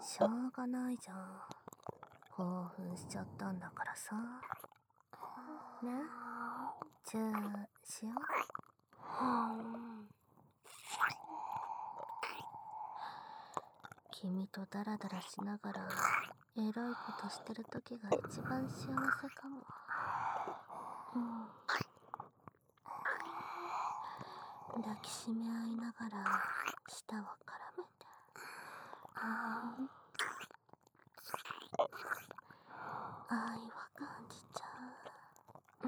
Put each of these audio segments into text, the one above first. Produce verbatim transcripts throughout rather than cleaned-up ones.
しょうがないじゃん。興奮しちゃったんだからさ。ね、チューしよう。君とダラダラしながらエロいことしてる時が一番幸せかも。うん、抱きしめ合いながら舌を絡めて、愛は感じちゃう。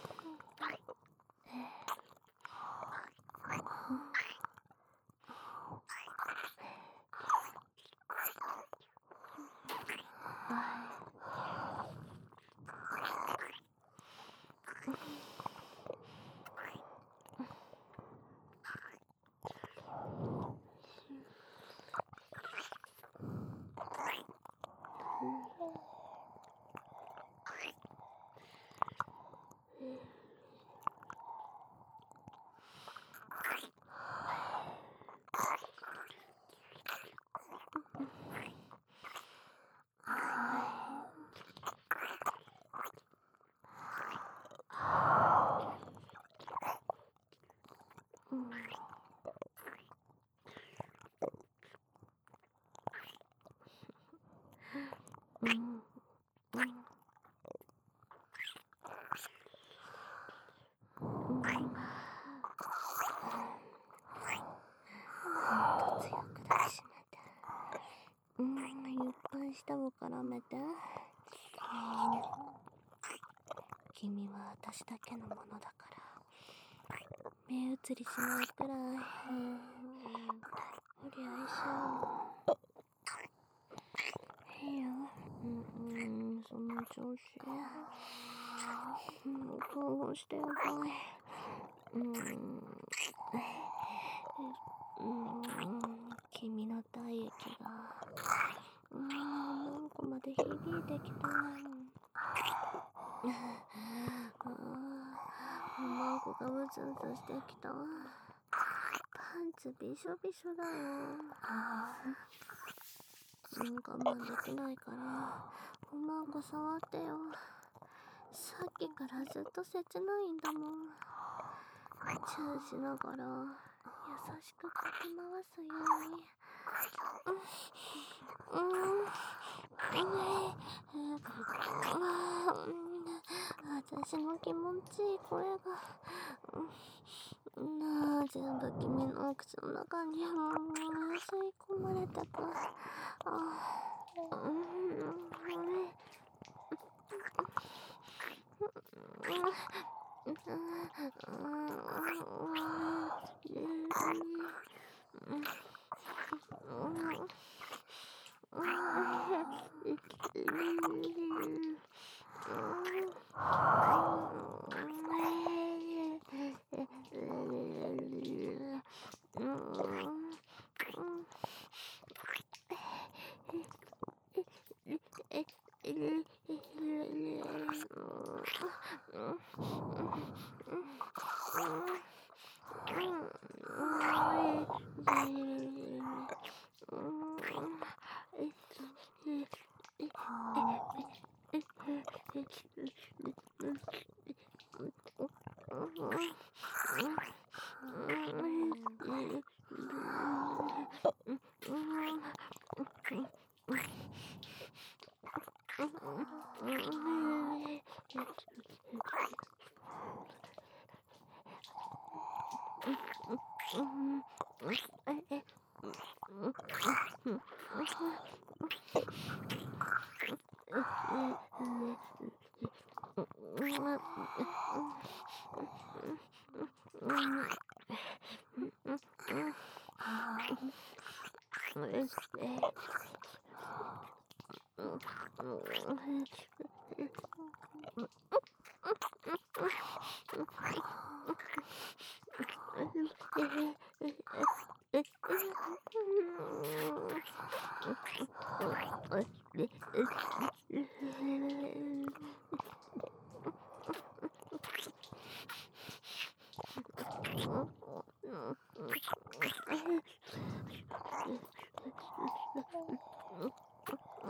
うんうん。もっと強く抱きしめて。うん、いっぱい舌を絡めて。君は私だけのものだから、目移りしないくらい、うん、たっぷり愛しよう。いいよ。うんうん、その調子。うん、興奮してやばい。うん、うん、君の体液が、うん、なんかまで響いてきた。ああ、おまんこがうずうずしてきた。パンツびしょびしょだよ。うん、我慢できないから、おまんこ触ってよ。さっきからずっと切ないんだもん。チューしながら優しくかき回すように。うん、うん、うん、私の気持ちいい声が、なあ、全部君のお口の中に吸い込まれたか。あ、うん、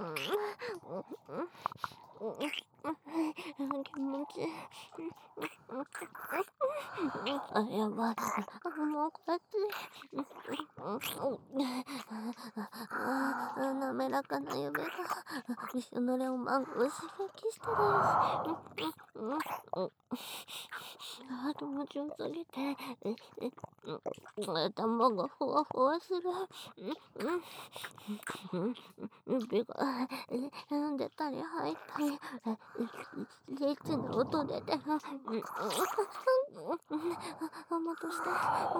気持ちいい。あ、やばい。もうこっち。ああ、滑らかな指がびしょ濡れをマンゴを刺激してるよ。あ、気持ちよすぎて、頭がふわふわする。指が出たり入ったり、リッチな音出てる。あ、もっとして。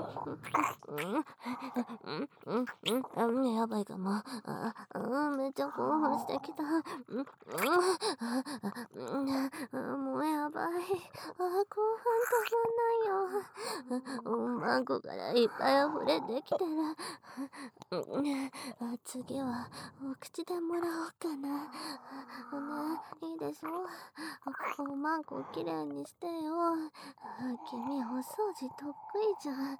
やばいかも。あ、めっちゃ興奮してきた。もうやばい。あ、興奮止まんないよ。マンゴからいっぱい溢れてきてる。次はお口でもらおうかな。ね、いいでしょ。おまんこきれいにしてよ。君お掃除得意じゃん。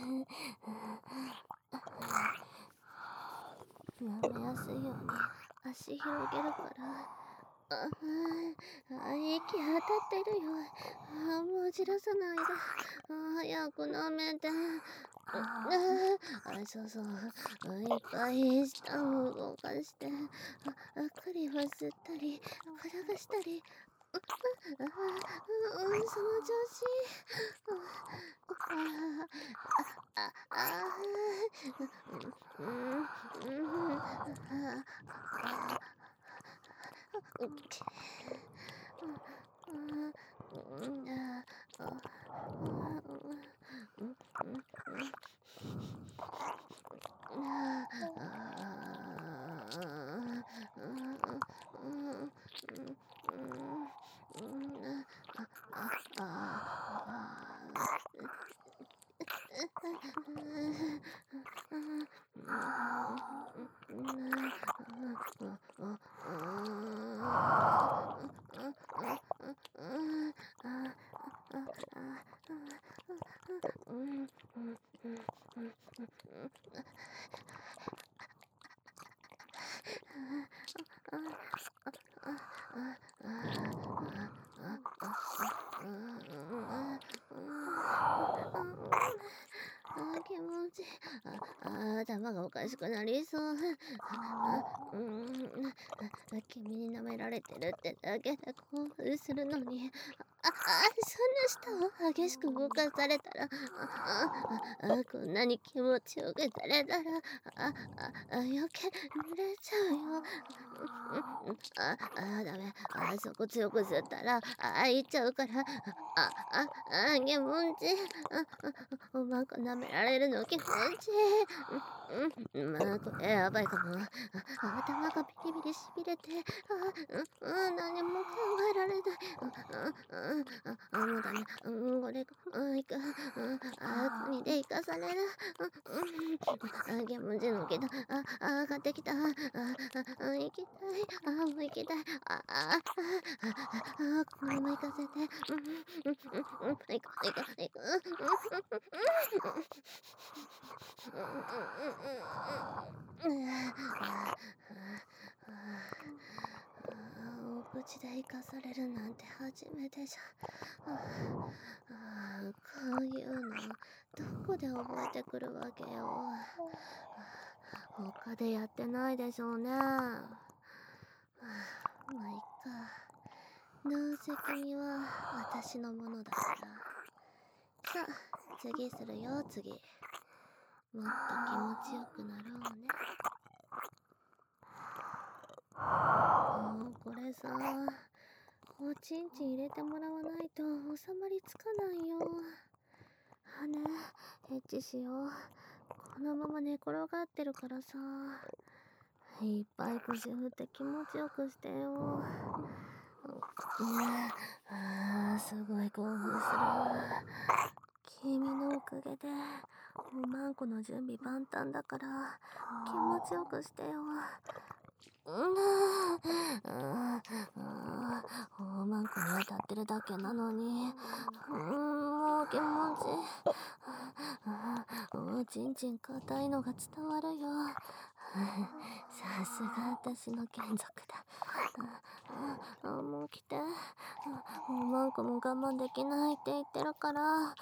舐めやすいように足広げるから。ああ、息当たってるよ。あ、もうじらさないで。あ、早く舐めて。ああ、そうそう。いっぱい舌を動かして、あ、クリを吸ったり、嗅がしたり。あ、あ、うん、その調子。あ、あ、あ、うん、うん、うん、あ、あ、うん、うん、あ、あ、うん、気持ちいい。あ、頭がおかしくなりそう。うん、君に舐められてるってだけで興奮するのに。あ、あ、そんな舌を激しく動かされたら、あ、あ、あ、こんなに気持ちよくされたら、あ、あ、あ、余計濡れちゃうよ。あ、あ、ダメ。あ、そこ強く吸ったら、あ、いっちゃうから。あ、あ、あ、気持ちいい。あ、おまんこ舐められるの気持ちいい。うん、まあ、これやばいかも。あ、頭がビリビリしびれて、あ、うん、何も考えられない。あ、あ、もうダメ。うん、これ、うん、いく。うん、あ、国で生かされる。うん、あ、気持ちいいのけど、あ、あ、上がってきた。あ、あ、行きたい。あ、もう行きたい。あ、あ、あ、あ、このまま行かせて。うん、うん、うん、うん、行く、行く、行く。お口で生かされるなんて初めてじゃ。ああ、こういうのどこで覚えてくるわけよ。他でやってないでしょうね。まあいっか。どうせ君は私のものだから。さあ、次するよ、次。もっと気持ちよくなろうね。もうこれさ、おちんちん入れてもらわないと収まりつかないよ。あ、ね、エッチしよう。このまま寝転がってるからさ、いっぱい腰振って気持ちよくしてよ。ああ、すごい興奮する。君のおかげでおまんこの準備万端だから気持ちよくしてよ。うん、おまんこに当たってるだけなのに、うん、もう気持ちいい。おちんちん硬いのが伝わるよ。ささすが私の眷属だ。ああ、もう来て。もうマンコも我慢できないって言ってるから。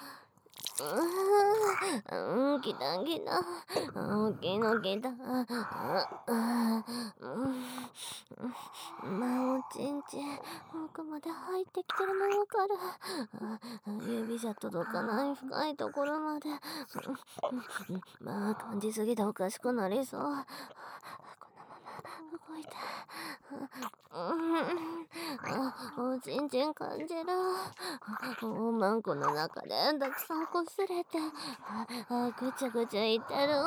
うん、来た来た。大きいの来た。まあ、おちんちん、奥まで入ってきてるのわかる。指じゃ届かない深いところまで。まあ、感じすぎておかしくなりそう。このまま動いて。おちんちん感じる。おまんこの中でたくさんこすれて、ぐちゃぐちゃいってる。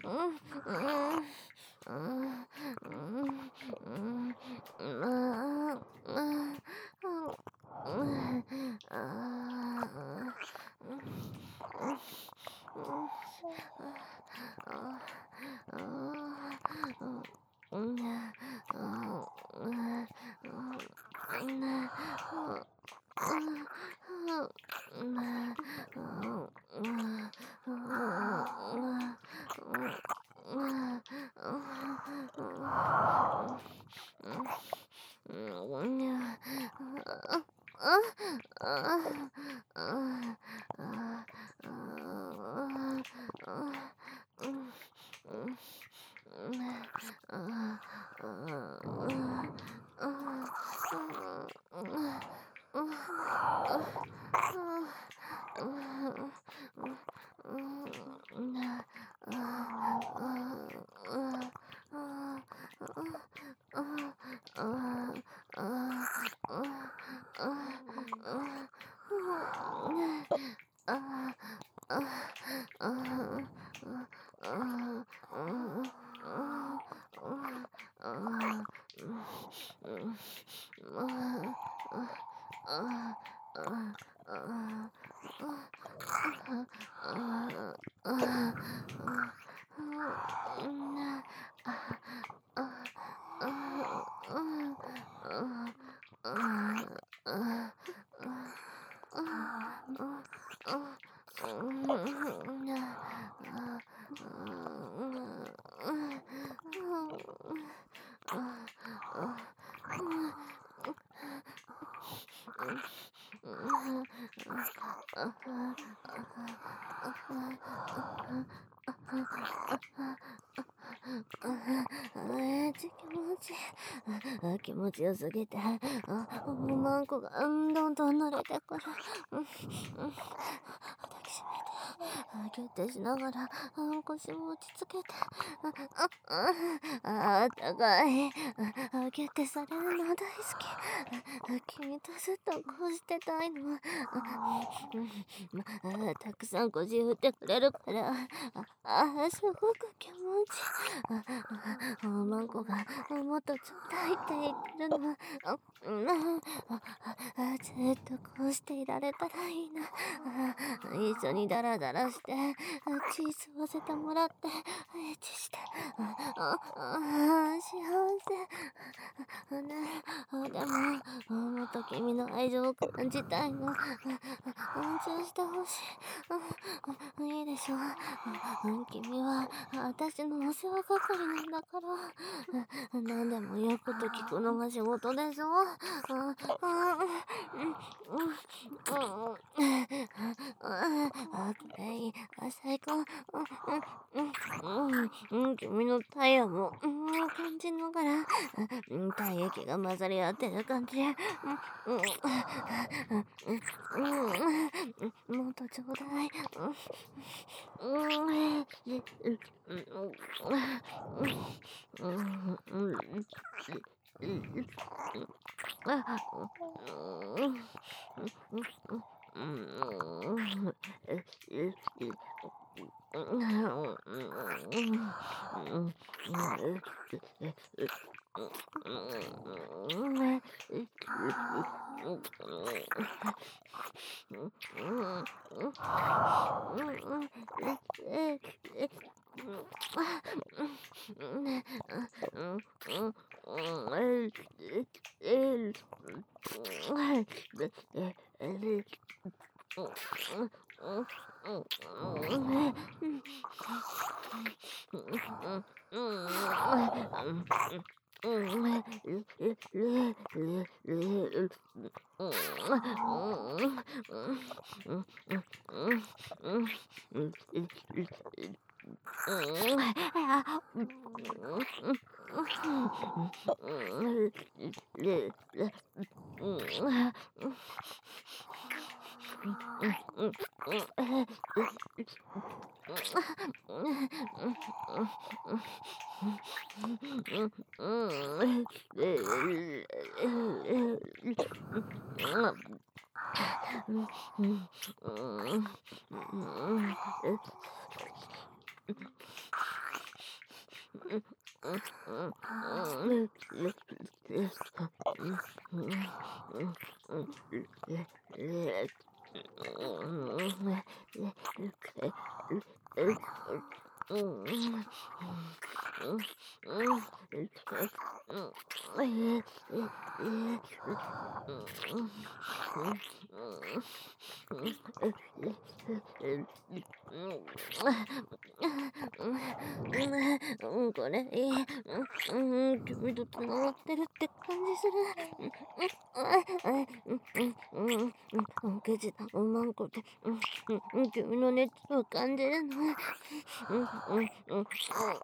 気持ちよすぎて、あ、もうマンコがどんどん慣れてくる。抱きしめて、ギュッてしながら腰も落ち着けて、あったかい。ギュッてされるの大好き。君とずっとこうしてたいの。たくさん腰振ってくれるから、あ、すごく気持ちいい。マンコがもっとちょうだいって言ってるの。ずっとこうしていられたらいいな。一緒にダラダラして、血吸わせてもらって、エッチして、幸せ。ね、でも、もっと君の愛情を感じたいの。安心してほしい。いいでしょ。君は私のお世話係なんだから。何でも言うこと聞くのが仕事でしょ。最高。君の体温も感じながら、体液が混ざり合ってる感じ。もっとちょうだい。 うん、これ、いい。うん、うん、君と繋がってるって感じする。うん、うん、うん、うん、うん、ケチだ、おまんこで、うん、うん、君の熱を感じるの。うん、うん、うん、うん、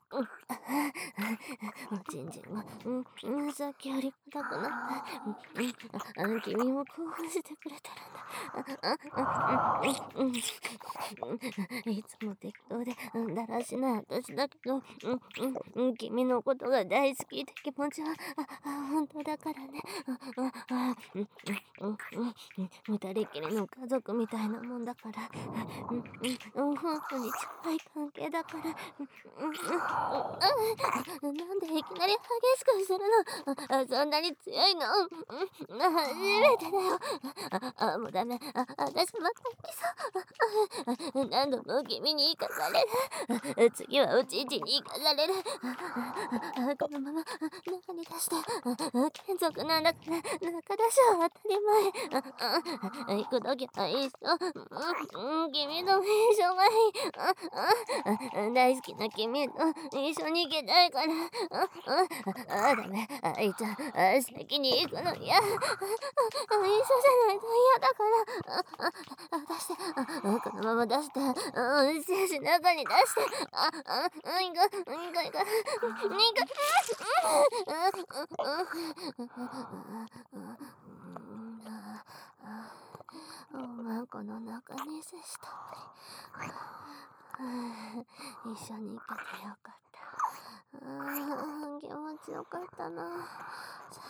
おちんちんが、うん、うん、さっきより硬くなった。うん、うん、あ、君も興奮してくれてるんだ。あ、うん、うん、うん、うん、いつも適当で、うん、だらしない私だけど、うん、うん、うん、君のことが大好きって気持ちは、あ、あ、本当だからね。あ、あ、あ、うん、うん、うん、うん、二人きりの家族みたいなもんだから、うん、うん、うん、本当に近い関係だから、うん、うん、うん、うん、なんでいきなり激しくするの？あ、そんなに強いの？うん、初めてだよ。あ、あ、もうダメ。あ、私また行きそう。あ、何度も君に行かされる。次はおちんちんに行かされる。あ、このまま中に出して。眷属なんだから中出しは当たり前。あ、あ、行くときは一緒。うん、うん、君の一緒がいい。あ、あ、大好きな君と一緒に行きたいから。あ、あ、あ、ダメ。あいちゃん、あ、先に行くの嫌。あ、あ、一緒じゃないと嫌だから。あ、あ、出して。あ、このまま出して。うん、精子中に出して。あ、あ、うん、行く、行く、行く。行く。おまんこの中に接した一緒に行けてよかった。あー、気持ちよかったな。さ